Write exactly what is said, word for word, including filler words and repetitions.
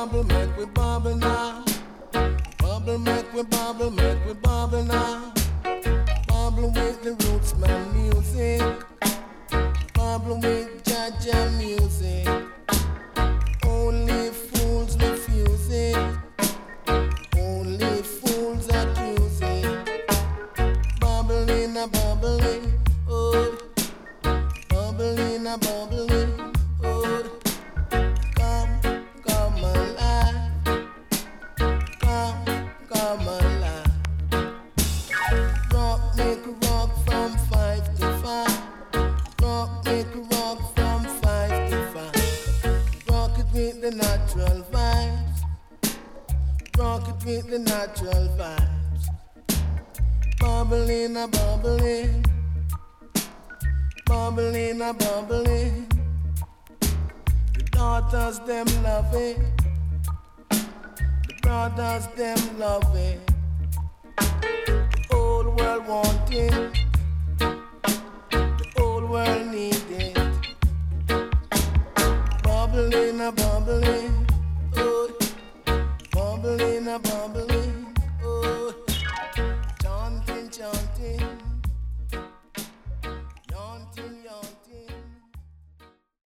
bubble, make we bubble now. Bubble, make we bubble, make we bubble now. Bubble with the roots man music. Bubble with Jaja music. Only fools refuse it. Only fools accuse it. Bubbling a bubbling, oh. Bubbling a bubbling, oh. Come, come alive. Come, come alive. Rock, make a rock from five to five. Rock, make a rock from five to five. Rock it with the natural vibes. Rock it with the natural vibes. Bubbling a bubbling. Bubbling a bubbling. The daughters them love it. The brothers them love it.